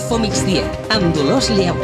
Info Migdia, amb Dolors Lleu.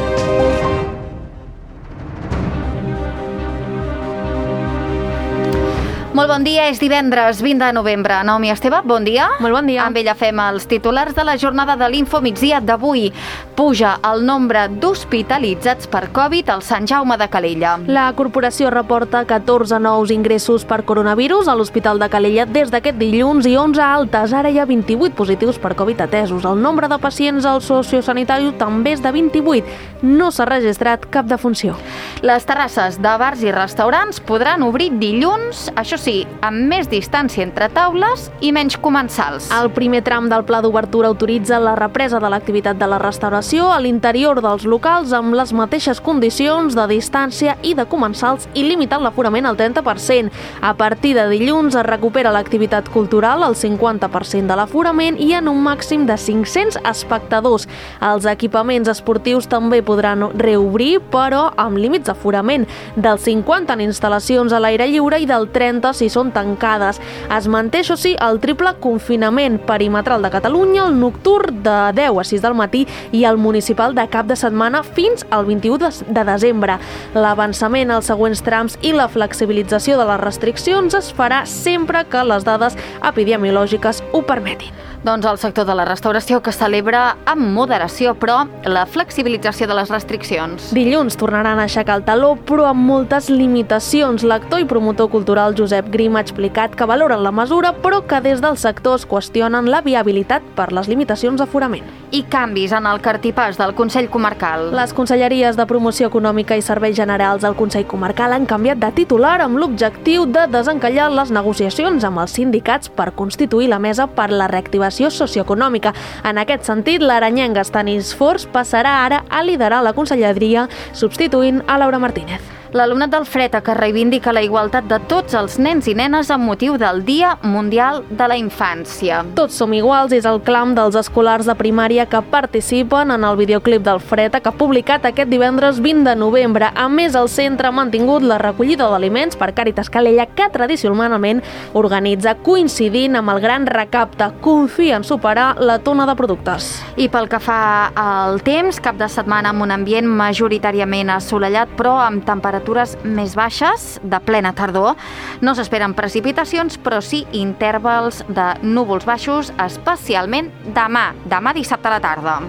Molt bon dia, és divendres 20 de novembre. Naomi Esteve, bon dia. Molt bon dia. Amb ella fem els titulars de la jornada de l'Info Migdia d'avui. Puja el nombre d'hospitalitzats per Covid al Sant Jaume de Calella. La corporació reporta 14 nous ingressos per coronavirus a l'Hospital de Calella des d'aquest dilluns i 11 altes. Ara hi ha 28 positius per Covid atesos. El nombre de pacients al sociosanitari també és de 28. No s'ha registrat cap defunció. Les terrasses de bars i restaurants podran obrir dilluns, això sí, amb més distància entre taules i menys comensals. El primer tram del pla d'obertura autoritza la represa de l'activitat de la restauració a l'interior dels locals amb les mateixes condicions de distància i de comensals i limitant l'aforament al 30%. A partir de dilluns es recupera l'activitat cultural al 50% de l'aforament i en un màxim de 500 espectadors. Els equipaments esportius també podran reobrir, però amb límits d'aforament, del 50 en instal·lacions a l'aire lliure i del 30 si són tancades. Es manté, això sí, el triple confinament perimetral de Catalunya, el nocturn de 10 a 6 del matí i el municipal de cap de setmana fins al 21 de desembre. L'avançament als següents trams i la flexibilització de les restriccions es farà sempre que les dades epidemiològiques ho permetin. Doncs el sector de la restauració que celebra amb moderació, però, la flexibilització de les restriccions. Dilluns tornaran a aixecar el taló, però amb moltes limitacions. L'actor i promotor cultural Josep Grim ha explicat que valoren la mesura, però que des del sector es qüestionen la viabilitat per les limitacions d'aforament. I canvis en el cartipàs del Consell Comarcal. Les conselleries de Promoció Econòmica i Serveis Generals del Consell Comarcal han canviat de titular amb l'objectiu de desencallar les negociacions amb els sindicats per constituir la mesa per la reactivació socioeconòmica. En aquest sentit, l'aranyenc Stanis Fors passarà ara a liderar la conselleria, substituint a Laura Martínez. L'alumnat del FRETA que reivindica la igualtat de tots els nens i nenes amb motiu del Dia Mundial de la Infància. Tots som iguals és el clam dels escolars de primària que participen en el videoclip del FRETA que ha publicat aquest divendres 20 de novembre. A més, el centre ha mantingut la recollida d'aliments per Càritas Calella que tradicionalment organitza coincidint amb el gran recapte. Confia en superar la tona de productes. I pel que fa al temps, cap de setmana amb un ambient majoritàriament assolellat però amb temperatures més baixes de plena tardor. No s'esperen precipitacions, però sí intervals de núvols baixos, especialment demà dissabte a la tarda.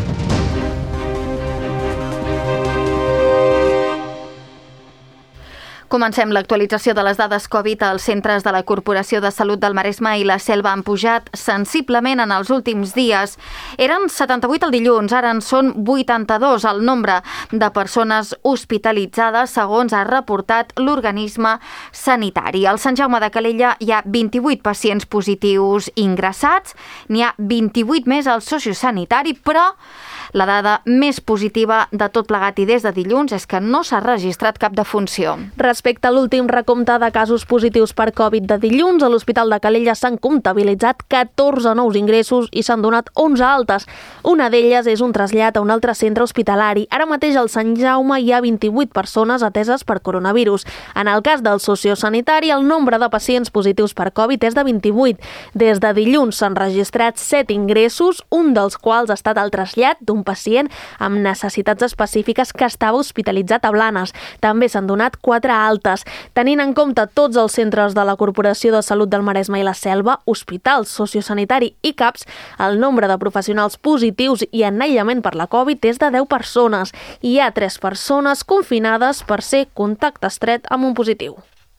Comencem l'actualització de les dades Covid. Els centres de la Corporació de Salut del Maresme i la Selva han pujat sensiblement en els últims dies. Eren 78 el dilluns, ara en són 82 el nombre de persones hospitalitzades, segons ha reportat l'organisme sanitari. Al Sant Jaume de Calella hi ha 28 pacients positius ingressats, n'hi ha 28 més al sociosanitari, però la dada més positiva de tot plegat i des de dilluns és que no s'ha registrat cap defunció. Respecte a l'últim recompte de casos positius per Covid de dilluns, a l'Hospital de Calella s'han comptabilitzat 14 nous ingressos i s'han donat 11 altes. Una d'elles és un trasllat a un altre centre hospitalari. Ara mateix al Sant Jaume hi ha 28 persones ateses per coronavirus. En el cas del sociosanitari, el nombre de pacients positius per Covid és de 28. Des de dilluns s'han registrat 7 ingressos, un dels quals ha estat el trasllat d'un pacient amb necessitats específiques que estava hospitalitzat a Blanes. També s'han donat 4 altes. Tenint en compte tots els centres de la Corporació de Salut del Maresme i la Selva, hospitals, sociosanitari i CAPs, el nombre de professionals positius i en aïllament per la Covid és de 10 persones. Hi ha 3 persones confinades per ser contacte estret amb un positiu.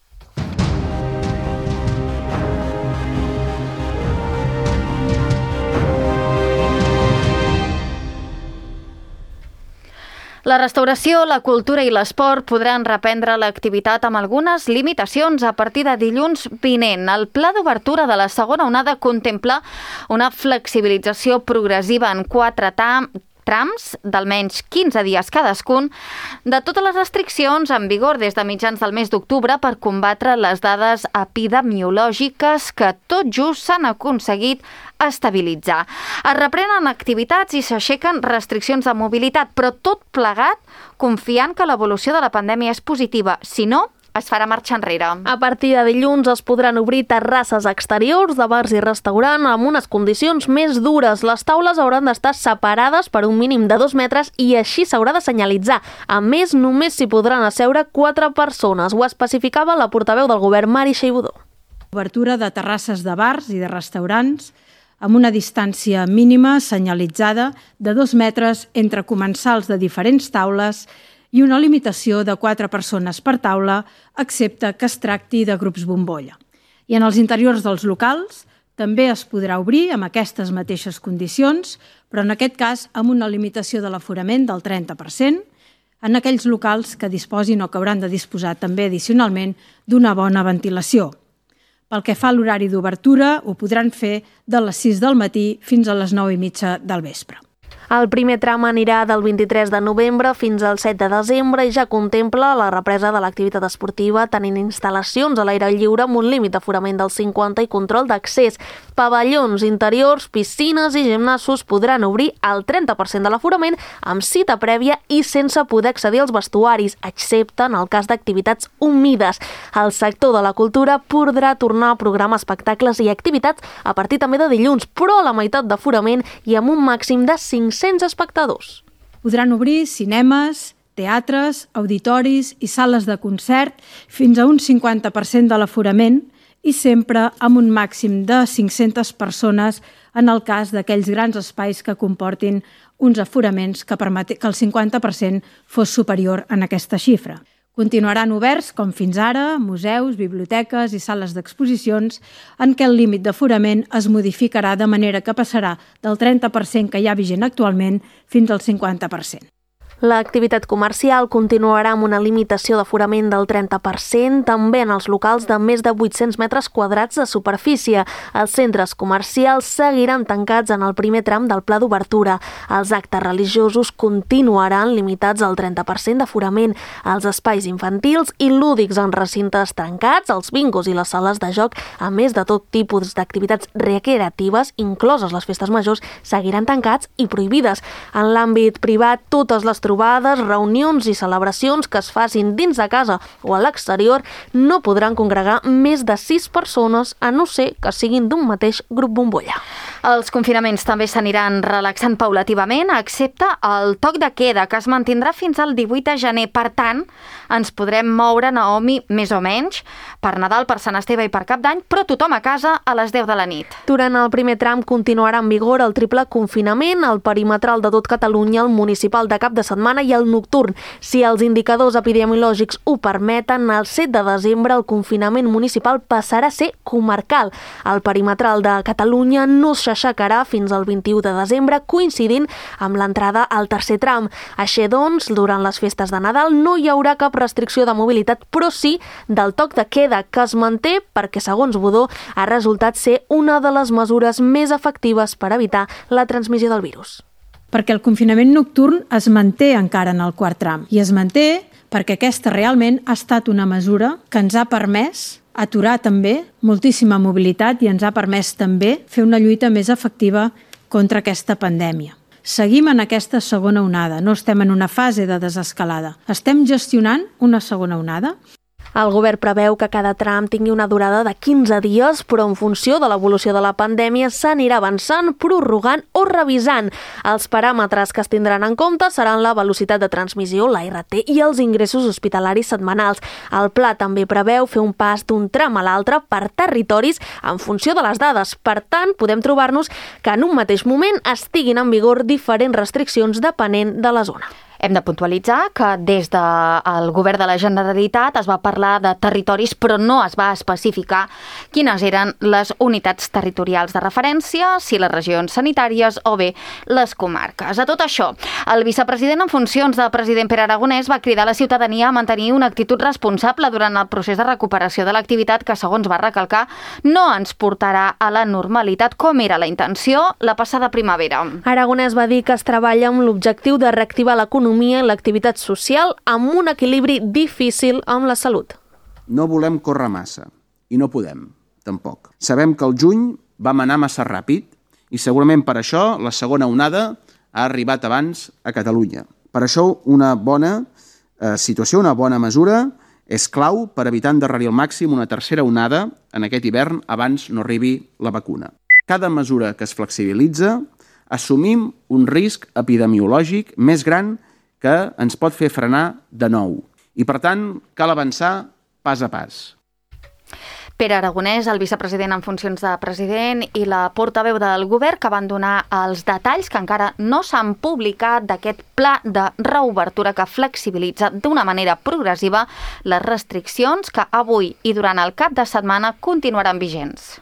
La restauració, la cultura i l'esport podran reprendre l'activitat amb algunes limitacions a partir de dilluns vinent. El pla d'obertura de la segona onada contempla una flexibilització progressiva en 4 trams d'almenys 15 dies cadascun de totes les restriccions en vigor des de mitjans del mes d'octubre per combatre les dades epidemiològiques que tot just s'han aconseguit estabilitzar. Es reprenen activitats i s'aixequen restriccions de mobilitat, però tot plegat confiant que l'evolució de la pandèmia és positiva. Si no, es farà marxa enrere. A partir de dilluns es podran obrir terrasses exteriors de bars i restaurants amb unes condicions més dures. Les taules hauran d'estar separades per un mínim de 2 metres i així s'haurà de senyalitzar. A més, només s'hi podran asseure 4 persones. Ho especificava la portaveu del govern, Mari Xeibudó. Obertura de terrasses de bars i de restaurants amb una distància mínima senyalitzada de 2 metres entre comensals de diferents taules i una limitació de 4 persones per taula, excepte que es tracti de grups bombolla. I en els interiors dels locals també es podrà obrir amb aquestes mateixes condicions, però en aquest cas amb una limitació de l'aforament del 30%, en aquells locals que disposin o que hauran de disposar també addicionalment d'una bona ventilació. Pel que fa a l'horari d'obertura, ho podran fer de les 6 del matí fins a les 9:30 del vespre. El primer tram anirà del 23 de novembre fins al 7 de desembre i ja contempla la represa de l'activitat esportiva tenint instal·lacions a l'aire lliure amb un límit d'aforament del 50 i control d'accés. Pavellons interiors, piscines i gimnasos podran obrir al 30% de l'aforament amb cita prèvia i sense poder accedir als vestuaris, excepte en el cas d'activitats humides. El sector de la cultura podrà tornar a programar espectacles i activitats a partir també de dilluns, però a la meitat d'aforament i amb un màxim de 500 espectadors. Podran obrir cinemes, teatres, auditoris i sales de concert fins a un 50% de l'aforament i sempre amb un màxim de 500 persones en el cas d'aquells grans espais que comportin uns aforaments que el 50% fos superior en aquesta xifra. Continuaran oberts, com fins ara, museus, biblioteques i sales d'exposicions en què el límit d'aforament es modificarà de manera que passarà del 30% que hi ha vigent actualment fins al 50%. L'activitat comercial continuarà amb una limitació d'aforament del 30%, també en els locals de més de 800 metres quadrats de superfície. Els centres comercials seguiran tancats en el primer tram del pla d'obertura. Els actes religiosos continuaran limitats al 30% d'aforament. Els espais infantils i lúdics en recintes tancats, els bingos i les sales de joc, a més de tot tipus d'activitats recreatives, incloses les festes majors, seguiran tancats i prohibides. En l'àmbit privat, totes les trobades, reunions i celebracions que es facin dins de casa o a l'exterior no podran congregar més de 6 persones, a no ser que siguin d'un mateix grup bombolla. Els confinaments també s'aniran relaxant paulativament, excepte el toc de queda, que es mantindrà fins al 18 de gener. Per tant, ens podrem moure, Naomi, més o menys, per Nadal, per Sant Esteve i per Cap d'Any, però tothom a casa a les 10 de la nit. Durant el primer tram continuarà en vigor el triple confinament, el perimetral de tot Catalunya, el municipal de cap de setmana i el nocturn. Si els indicadors epidemiològics ho permeten, el 7 de desembre el confinament municipal passarà a ser comarcal. El perimetral de Catalunya no s'aixecarà fins al 21 de desembre, coincidint amb l'entrada al tercer tram. Així doncs, durant les festes de Nadal no hi haurà cap restricció de mobilitat, però sí del toc de queda, que es manté perquè, segons Budó, ha resultat ser una de les mesures més efectives per evitar la transmissió del virus. Perquè el confinament nocturn es manté encara en el quart tram. I es manté perquè aquesta realment ha estat una mesura que ens ha permès aturar també moltíssima mobilitat i ens ha permès també fer una lluita més efectiva contra aquesta pandèmia. Seguim en aquesta segona onada, no estem en una fase de desescalada. Estem gestionant una segona onada. El govern preveu que cada tram tingui una durada de 15 dies, però en funció de l'evolució de la pandèmia s'anirà avançant, prorrogant o revisant. Els paràmetres que es tindran en compte seran la velocitat de transmissió, la RT i els ingressos hospitalaris setmanals. El pla també preveu fer un pas d'un tram a l'altre per territoris en funció de les dades. Per tant, podem trobar-nos que en un mateix moment estiguin en vigor diferents restriccions depenent de la zona. Hem de puntualitzar que des del govern de la Generalitat es va parlar de territoris, però no es va especificar quines eren les unitats territorials de referència, si les regions sanitàries o bé les comarques. A tot això, el vicepresident en funcions del president Pere Aragonès va cridar a la ciutadania a mantenir una actitud responsable durant el procés de recuperació de l'activitat que, segons va recalcar, no ens portarà a la normalitat com era la intenció la passada primavera. Aragonès va dir que es treballa amb l'objectiu de reactivar l'economia i l'activitat social amb un equilibri difícil amb la salut. No volem córrer massa, i no podem, tampoc. Sabem que el juny vam anar massa ràpid i segurament per això la segona onada ha arribat abans a Catalunya. Per això una bona situació, una bona mesura És clau per evitar endarrerir al màxim una tercera onada en aquest hivern abans no arribi la vacuna. Cada mesura que es flexibilitza assumim un risc epidemiològic més gran que ens pot fer frenar de nou. I, per tant, cal avançar pas a pas. Pere Aragonès, el vicepresident en funcions de president, i la portaveu del govern, que van donar els detalls que encara no s'han publicat d'aquest pla de reobertura que flexibilitza d'una manera progressiva les restriccions que avui i durant el cap de setmana continuaran vigents.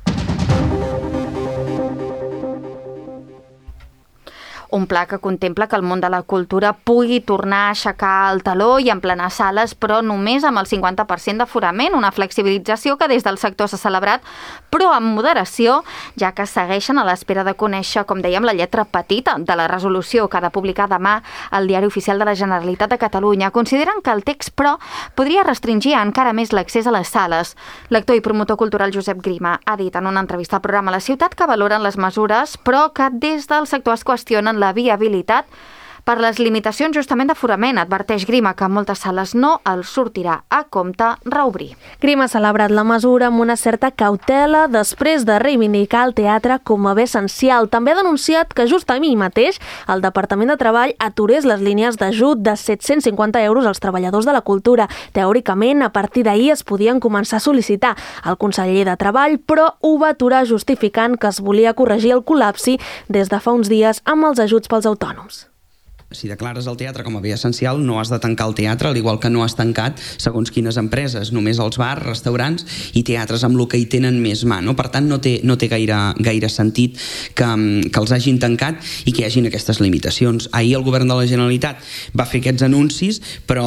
Un pla que contempla que el món de la cultura pugui tornar a aixecar el taló i emplenar sales, però només amb el 50% d'aforament, una flexibilització que des del sector s'ha celebrat, però amb moderació, ja que segueixen a l'espera de conèixer, com dèiem, la lletra petita de la resolució que ha de publicar demà al Diari Oficial de la Generalitat de Catalunya. Consideren que el text, però, podria restringir encara més l'accés a les sales. L'actor i promotor cultural Josep Grima ha dit en una entrevista al programa La Ciutat que valoren les mesures, però que des del sector es qüestionen la viabilitat per les limitacions justament d'aforament. Adverteix Grima que a moltes sales no els sortirà a compte reobrir. Grima ha celebrat la mesura amb una certa cautela després de reivindicar el teatre com a bé essencial. També ha denunciat que just ahir mateix el Departament de Treball aturés les línies d'ajut de 750 euros als treballadors de la cultura. Teòricament, a partir d'ahir es podien començar a sol·licitar. El conseller de Treball, però, ho va aturar justificant que es volia corregir el col·lapsi des de fa uns dies amb els ajuts pels autònoms. Si declares el teatre com a bé essencial, no has de tancar el teatre, al igual que no has tancat segons quines empreses, només els bars, restaurants i teatres amb el que hi tenen més mà, no? Per tant, no té gaire sentit que els hagin tancat i que hi hagin aquestes limitacions. Ahir el govern de la Generalitat va fer aquests anuncis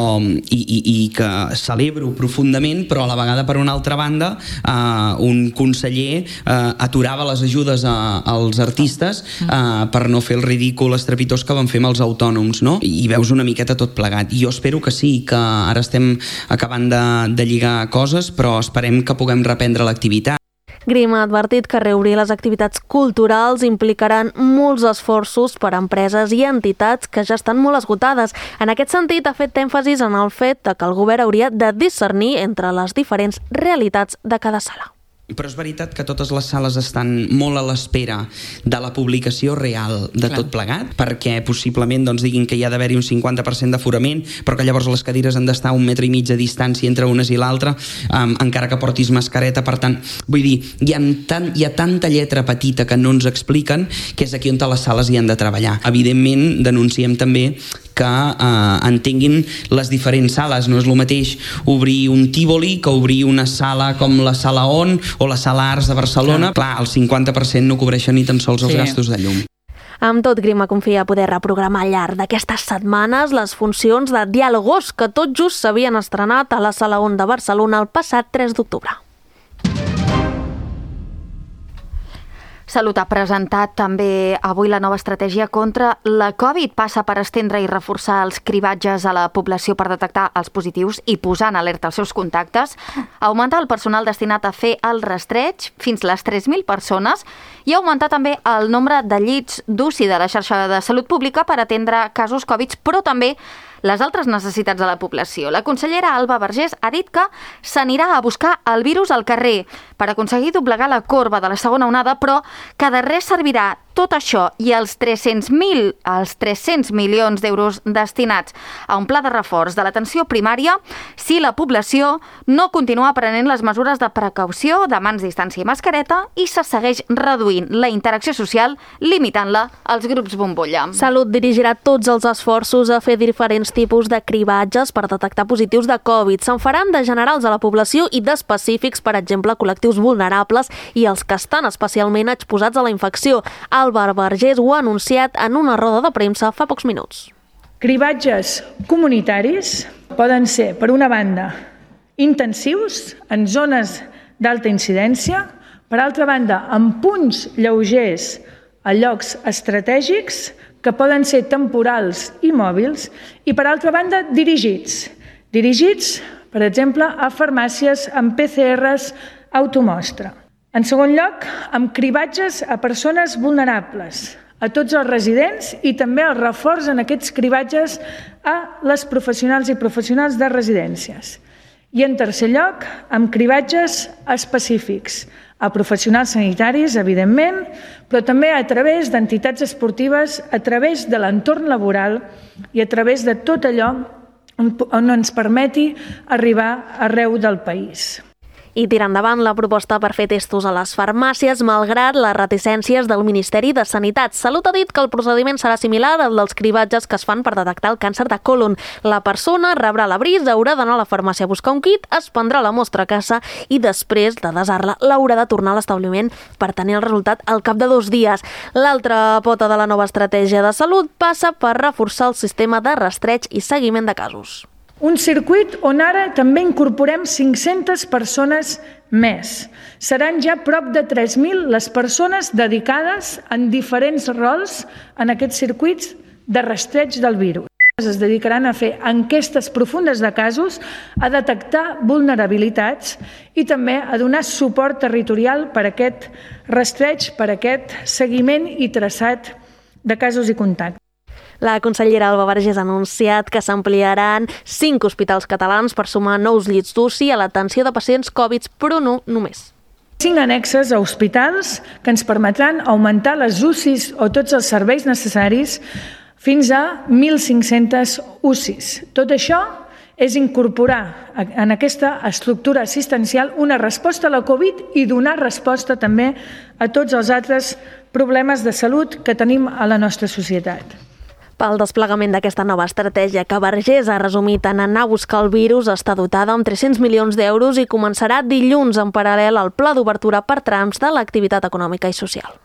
i que celebro profundament, però a la vegada, per una altra banda, un conseller aturava les ajudes als artistes per no fer el ridícul estrepitós que van fer amb els autònoms. No? I veus una miqueta tot plegat. Jo espero que sí, que ara estem acabant de lligar coses, però esperem que puguem reprendre l'activitat. Grima ha advertit que reobrir les activitats culturals implicaran molts esforços per a empreses i entitats que ja estan molt esgotades. En aquest sentit, ha fet èmfasis en el fet que el govern hauria de discernir entre les diferents realitats de cada sala. Però és veritat que totes les sales estan molt a l'espera de la publicació real de tot plegat, perquè possiblement diguin que hi ha d'haver-hi un 50% d'aforament, però que llavors les cadires han d'estar a 1,5 metres de distància entre unes i l'altra, encara que portis mascareta. Per tant, vull dir, hi ha tanta lletra petita que no ens expliquen, que és aquí on les sales hi han de treballar. Evidentment, denunciem també que entenguin les diferents sales. No és el mateix obrir un Tívoli que obrir una sala com la Sala On o la Sala Arts de Barcelona. Clar, el 50% no cobreixen ni tan sols els gastos de llum. Amb tot, Grima confia poder reprogramar al llarg d'aquestes setmanes les funcions de Diàlogos que tot just s'havien estrenat a la Sala On de Barcelona el passat 3 d'octubre. Salut ha presentat també avui la nova estratègia contra la Covid. Passa per estendre i reforçar els cribatges a la població per detectar els positius i posar en alerta els seus contactes, augmentar el personal destinat a fer el rastreig fins a les 3.000 persones i augmentar també el nombre de llits d'UCI de la xarxa de salut pública per atendre casos Covid, però també les altres necessitats de la població. La consellera Alba Vergés ha dit que s'anirà a buscar el virus al carrer per aconseguir doblegar la corba de la segona onada, però que de res servirà tot això i els 300 milions d'euros destinats a un pla de reforç de l'atenció primària si la població no continua prenent les mesures de precaució de mans, distància i mascareta i se segueix reduint la interacció social, limitant-la als grups bombolla. Salut dirigirà tots els esforços a fer diferents tipus de cribatges per detectar positius de Covid. Se'n faran de generals a la població i d'específics, per exemple, col·lectius vulnerables i els que estan especialment exposats a la infecció. Alba Vergés ho ha anunciat en una roda de premsa fa pocs minuts. Cribatges comunitaris poden ser, per una banda, intensius en zones d'alta incidència, per altra banda, en punts lleugers a llocs estratègics que poden ser temporals i mòbils, i per altra banda, dirigits, per exemple, a farmàcies amb PCRs automostra. En segon lloc, amb cribatges a persones vulnerables, a tots els residents i també el reforç en aquests cribatges a les professionals i professionals de residències. I en tercer lloc, amb cribatges específics a professionals sanitaris, evidentment, però també a través d'entitats esportives, a través de l'entorn laboral i a través de tot allò on ens permeti arribar arreu del país. I tira endavant la proposta per fer testos a les farmàcies, malgrat les reticències del Ministeri de Sanitat. Salut ha dit que el procediment serà similar al dels cribatges que es fan per detectar el càncer de còlon. La persona rebrà l'avís, haurà d'anar a la farmàcia a buscar un kit, es prendrà la mostra a casa i després de desar-la l'haurà de tornar a l'establiment per tenir el resultat al cap de 2 dies. L'altra pota de la nova estratègia de salut passa per reforçar el sistema de rastreig i seguiment de casos. Un circuit on ara també incorporem 500 persones més. Seran ja prop de 3.000 les persones dedicades en diferents rols en aquests circuits de rastreig del virus. Es dedicaran a fer enquestes profundes de casos, a detectar vulnerabilitats i també a donar suport territorial per aquest rastreig, per aquest seguiment i traçat de casos i contactes. La consellera Alba Vergés ha anunciat que s'ampliaran 5 hospitals catalans per sumar nous llits d'UCI a l'atenció de pacients Covid, però no només. 5 annexes a hospitals que ens permetran augmentar les UCIs o tots els serveis necessaris fins a 1.500 UCIs. Tot això és incorporar en aquesta estructura assistencial una resposta a la Covid i donar resposta també a tots els altres problemes de salut que tenim a la nostra societat. Pel desplegament d'aquesta nova estratègia que Vergés ha resumit en anar a buscar el virus, està dotada amb 300 milions d'euros i començarà dilluns en paral·lel al pla d'obertura per trams de l'activitat econòmica i social.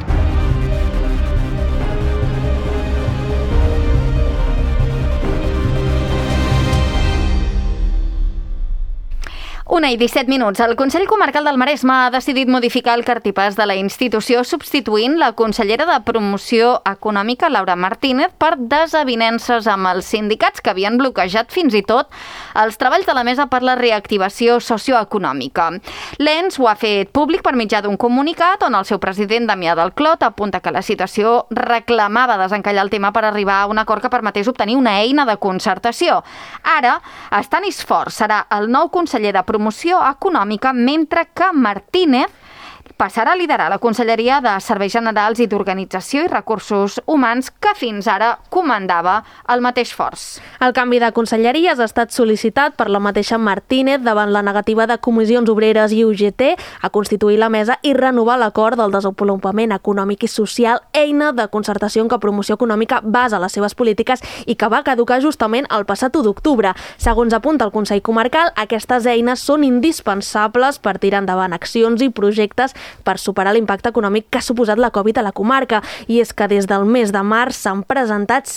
Una i 17 minuts. El Consell Comarcal del Maresme ha decidit modificar el cartipàs de la institució substituint la consellera de Promoció Econòmica, Laura Martínez, per desavinences amb els sindicats que havien bloquejat fins i tot els treballs de la Mesa per la Reactivació Socioeconòmica. L'ENS ho ha fet públic per mitjà d'un comunicat on el seu president, Damià del Clot, apunta que la situació reclamava desencallar el tema per arribar a un acord que permetés obtenir una eina de concertació. Ara, Stanis Fort serà el nou conseller de Promoció Econòmica, mentre que Martínez passarà a liderar la Conselleria de Serveis Generals i d'Organització i Recursos Humans que fins ara comandava el mateix Forts. El canvi de conselleries ha estat sol·licitat per la mateixa Martínez davant la negativa de Comissions Obreres i UGT a constituir la mesa i renovar l'acord del desenvolupament econòmic i social, eina de concertació en què Promoció Econòmica basa les seves polítiques i que va caducar justament el passat 1 d'octubre. Segons apunta el Consell Comarcal, aquestes eines són indispensables per tirar endavant accions i projectes per superar l'impacte econòmic que ha suposat la Covid a la comarca. I és que des del mes de març s'han presentat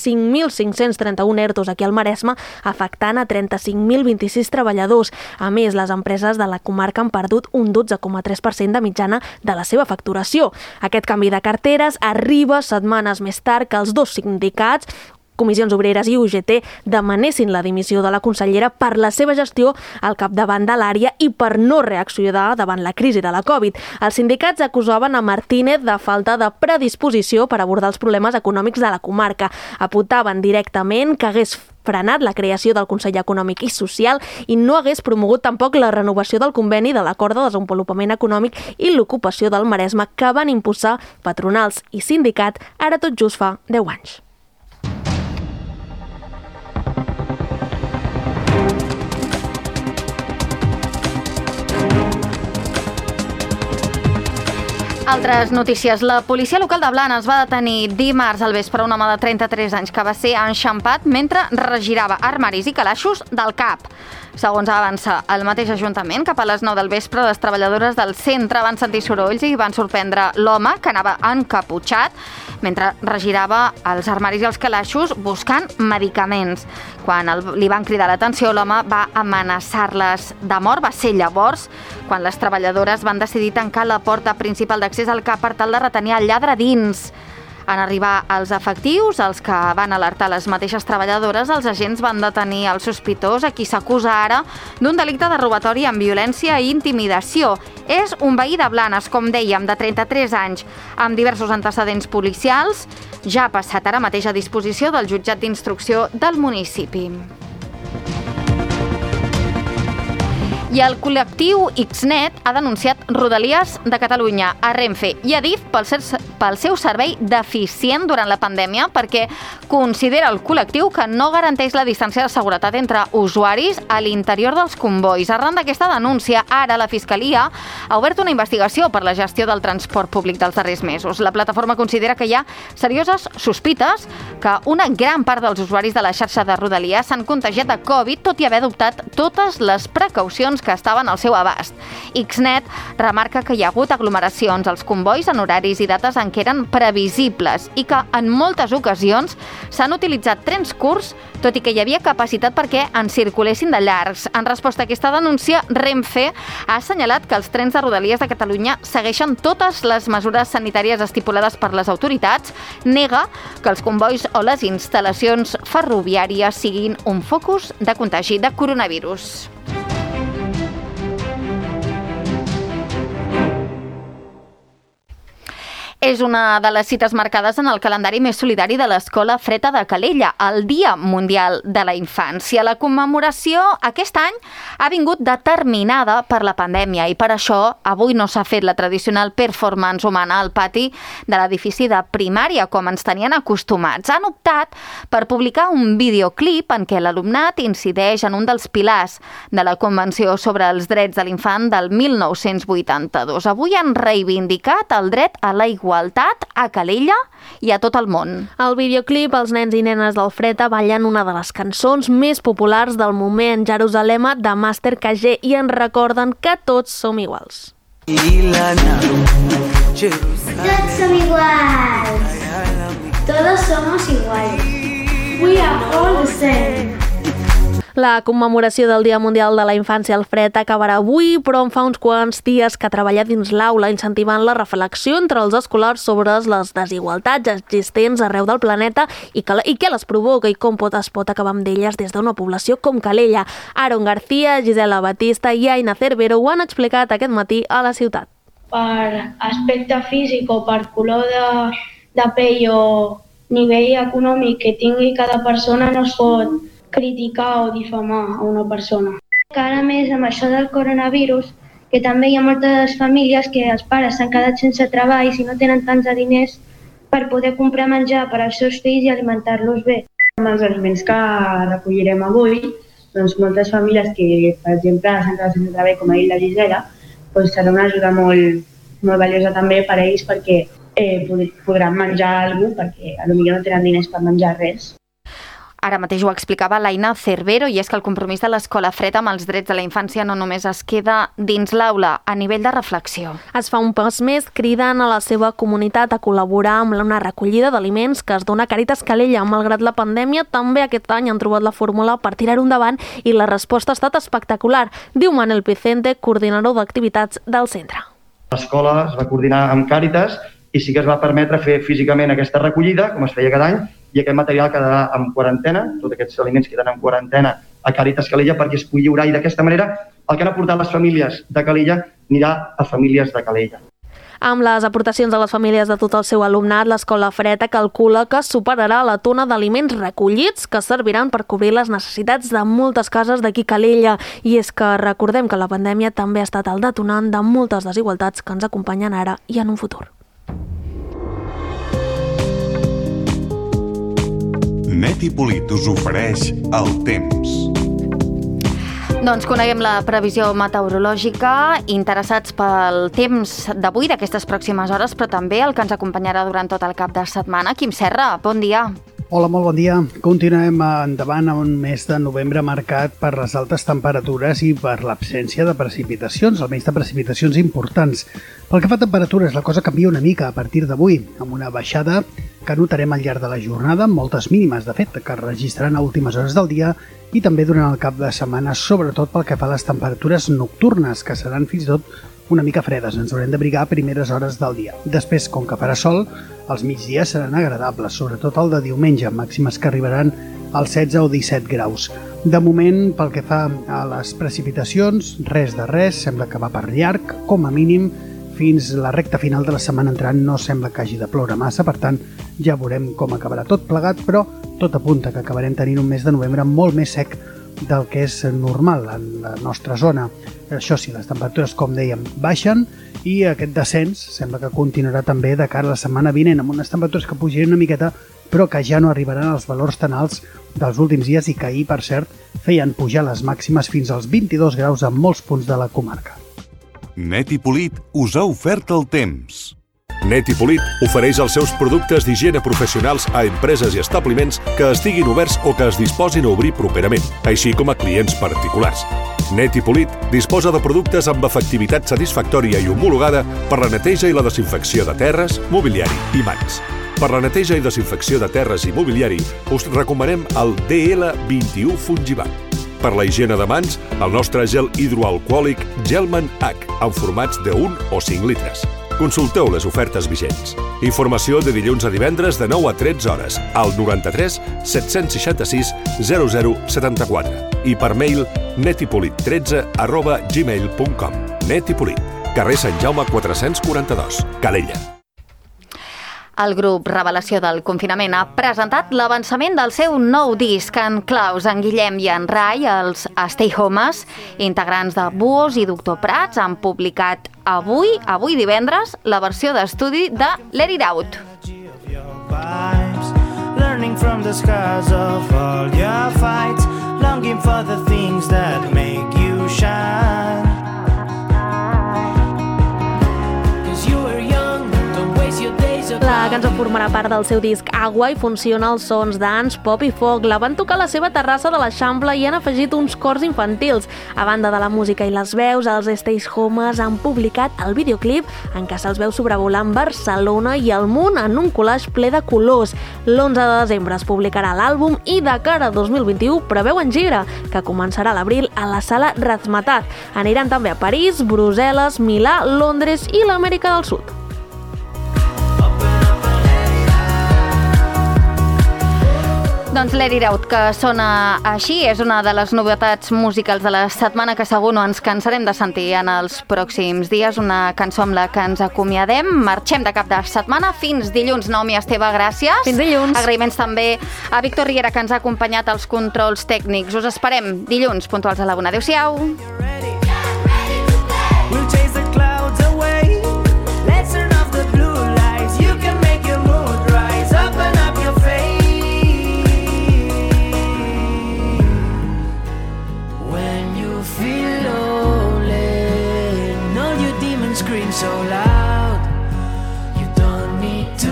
5.531 ERTOs aquí al Maresme, afectant a 35.026 treballadors. A més, les empreses de la comarca han perdut un 12,3% de mitjana de la seva facturació. Aquest canvi de carteres arriba setmanes més tard que els 2 sindicats, Comissions Obreres i UGT, demanessin la dimissió de la consellera per la seva gestió al capdavant de l'àrea i per no reaccionar davant la crisi de la Covid. Els sindicats acusaven a Martínez de falta de predisposició per abordar els problemes econòmics de la comarca. Apuntaven directament que hagués frenat la creació del Consell Econòmic i Social i no hagués promogut tampoc la renovació del conveni de l'Acord de Desenvolupament Econòmic i l'Ocupació del Maresme que van impulsar patronals i sindicat ara tot just fa 10 anys. Altres notícies. La policia local de Blanes va detenir dimarts al vespre un home de 33 anys que va ser enxampat mentre regirava armaris i calaixos del CAP. Segons avança el mateix Ajuntament, cap a les 9 del vespre, les treballadores del centre van sentir sorolls i van sorprendre l'home, que anava encaputxat, mentre regirava els armaris i els calaixos buscant medicaments. Quan li van cridar l'atenció, l'home va amenaçar-les de mort. Va ser llavors quan les treballadores van decidir tancar la porta principal d'accés al CAP per tal de retenir el lladre dins. En arribar als efectius, els que van alertar les mateixes treballadores, els agents van detenir el sospitós, a qui s'acusa ara d'un delicte de robatori amb violència i intimidació. És un veí de Blanes, com dèiem, de 33 anys, amb diversos antecedents policials. Ja ha passat ara mateix a disposició del jutjat d'instrucció del municipi. I el col·lectiu Xnet ha denunciat Rodalies de Catalunya a Renfe i a DIF pel seu servei deficient durant la pandèmia, perquè considera el col·lectiu que no garanteix la distància de seguretat entre usuaris a l'interior dels convois. Arran d'aquesta denúncia, ara la Fiscalia ha obert una investigació per la gestió del transport públic dels darrers mesos. La plataforma considera que hi ha serioses sospites que una gran part dels usuaris de la xarxa de Rodalies s'han contagiat de Covid, tot i haver adoptat totes les precaucions que estaven al seu abast. Xnet remarca que hi ha hagut aglomeracions als convois en horaris i dates en què eren previsibles i que en moltes ocasions s'han utilitzat trens curts, tot i que hi havia capacitat perquè en circulessin de llargs. En resposta a aquesta denúncia, Renfe ha assenyalat que els trens de Rodalies de Catalunya segueixen totes les mesures sanitàries estipulades per les autoritats, nega que els convois o les instal·lacions ferroviàries siguin un focus de contagi de coronavirus. És una de les cites marcades en el calendari més solidari de l'Escola Freta de Calella, el Dia Mundial de la Infància. La commemoració aquest any ha vingut determinada per la pandèmia i per això avui no s'ha fet la tradicional performance humana al pati de l'edifici de primària, com ens tenien acostumats. Han optat per publicar un videoclip en què l'alumnat incideix en un dels pilars de la Convenció sobre els Drets de l'Infant del 1982. Avui han reivindicat el dret a la igualtat a Calella i a tot el món. Al videoclip, els nens i nenes del Freta ballen una de les cançons més populars del moment, Jerusalema, de Master KG, i ens recorden que tots som iguals. Tots som iguals. Todos somos iguales. We are all the same. La commemoració del Dia Mundial de la Infància al Fred acabarà avui, però en fa uns quants dies que treballa dins l'aula incentivant la reflexió entre els escolars sobre les desigualtats existents arreu del planeta i què les provoca i com es pot acabar amb d'elles des d'una població com Calella. Aaron García, Gisela Batista i Aina Cervero ho han explicat aquest matí a la ciutat. Per aspecte físic o per color de pell o nivell econòmic que tingui cada persona no es pot criticar o difamar a una persona. Que ara més amb això del coronavirus, que també hi ha moltes famílies que els pares s'han quedat sense treball i no tenen tants diners per poder comprar menjar per als seus fills i alimentar-los bé. Amb els aliments que recollirem avui, doncs moltes famílies que, per exemple, s'han quedat sense treball, com ha dit la Gisela, doncs serà una ajuda molt valiosa també per a ells perquè podran menjar alguna cosa perquè potser no tenen diners per menjar res. Ara mateix ho explicava l'Aina Cervero, i és que el compromís de l'Escola Freta amb els drets de la infància no només es queda dins l'aula, a nivell de reflexió. Es fa un pas més cridant a la seva comunitat a col·laborar amb una recollida d'aliments que es dona a Càritas Calella. Malgrat la pandèmia, també aquest any han trobat la fórmula per tirar-ho endavant i la resposta ha estat espectacular, diu Manel Picente, coordinador d'activitats del centre. L'escola es va coordinar amb Càritas i sí que es va permetre fer físicament aquesta recollida, com es feia cada any, i aquest material quedarà en quarantena, tots aquests aliments queden en quarantena a Càritas Calella perquè es pugui lliurar, i d'aquesta manera el que han aportat les famílies de Calella anirà a famílies de Calella. Amb les aportacions de les famílies de tot el seu alumnat, l'Escola Freta calcula que superarà la tona d'aliments recollits que serviran per cobrir les necessitats de moltes cases d'aquí Calella. I és que recordem que la pandèmia també ha estat el detonant de moltes desigualtats que ens acompanyen ara i en un futur. Neti Polit us ofereix el temps. Doncs coneguem la previsió meteorològica, interessats pel temps d'avui, d'aquestes pròximes hores, però també el que ens acompanyarà durant tot el cap de setmana. Quim Serra, bon dia. Hola, molt bon dia. Continuem endavant a un mes de novembre marcat per les altes temperatures i per l'absència de precipitacions, almenys de precipitacions importants. Pel que fa a temperatures, la cosa canvia una mica a partir d'avui, amb una baixada que notarem al llarg de la jornada, amb moltes mínimes, de fet, que es registraran a últimes hores del dia i també durant el cap de setmana, sobretot pel que fa a les temperatures nocturnes, que seran fins i tot una mica fredes, ens haurem d'abrigar a primeres hores del dia. Després, com que farà sol, els migdies seran agradables, sobretot el de diumenge, màximes que arribaran als 16 o 17 graus. De moment, pel que fa a les precipitacions, res de res, sembla que va per llarg, com a mínim, fins la recta final de la setmana entrant no sembla que hagi de ploure massa, per tant, ja veurem com acabarà tot plegat, però tot apunta que acabarem tenint un mes de novembre molt més sec del que és normal en la nostra zona. Això sí, les temperatures, com dèiem, baixen i aquest descens sembla que continuarà també de cara a la setmana vinent, amb unes temperatures que pujaran una miqueta, però que ja no arribaran als valors tan alts dels últims dies i que ahir, per cert, feien pujar les màximes fins als 22 graus en molts punts de la comarca. Net i Polit us ha ofert el temps. Net i Polit ofereix els seus productes d'higiene professionals a empreses i establiments que estiguin oberts o que es disposin a obrir properament, així com a clients particulars. Net i Polit disposa de productes amb efectivitat satisfactòria i homologada per la neteja i la desinfecció de terres, mobiliari i mans. Per la neteja i desinfecció de terres i mobiliari us recomanem el DL21 Fungivac. Per la higiene de mans, el nostre gel hidroalcohòlic Gelman H, en formats de 1 o 5 litres. Consulteu les ofertes vigents. Informació de dilluns a divendres de 9 a 13 hores al 93 766 0074 i per mail netipolit13@gmail.com. Net i Polit, carrer Sant Jaume 442, Calella. El grup Revelació del Confinament ha presentat l'avançament del seu nou disc. En Claus, en Guillem i en Rai, els Stay Homes, integrants de Buos i Doctor Prats, han publicat avui divendres, la versió d'estudi de Let It Out. Learning from the scars of all your fights, longing for the things that make you shine. La cançó formarà part del seu disc Agua i funciona als sons d'Ants, Pop i Foc. La van tocar a la seva terrassa de l'Eixample i han afegit uns cors infantils. A banda de la música i les veus, els Stay Homes han publicat el videoclip en què se'ls veu sobrevolant Barcelona i el món en un collage ple de colors. L'11 de desembre es publicarà l'àlbum i de cara a 2021 preveuen gira, que començarà a l'abril a la sala Razmetat. Aniran també a París, Brussel·les, Milà, Londres i l'Amèrica del Sud. Doncs Let It Out, que sona així, és una de les novetats musicals de la setmana que segur no ens cansarem de sentir en els pròxims dies. Una cançó amb la que ens acomiadem. Marxem de cap de setmana. Fins dilluns, Naomi Esteve, gràcies. Fins dilluns. Agraïments també a Víctor Riera, que ens ha acompanyat als controls tècnics. Us esperem dilluns puntuals a la 1. Adéu-siau. So loud, you don't need to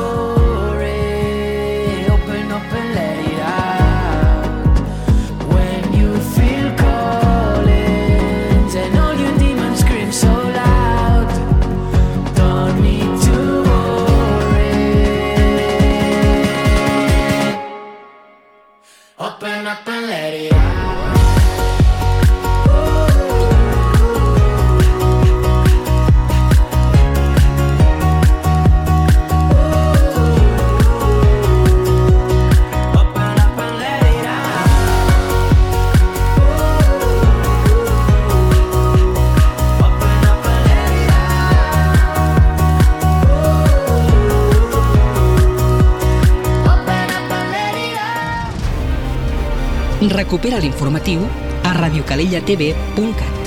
worry. Open up and let it out. When you feel callings and all your demons scream so loud, don't need to worry. Open up and let it out. Recupera l'informatiu a radiocalellatv.cat.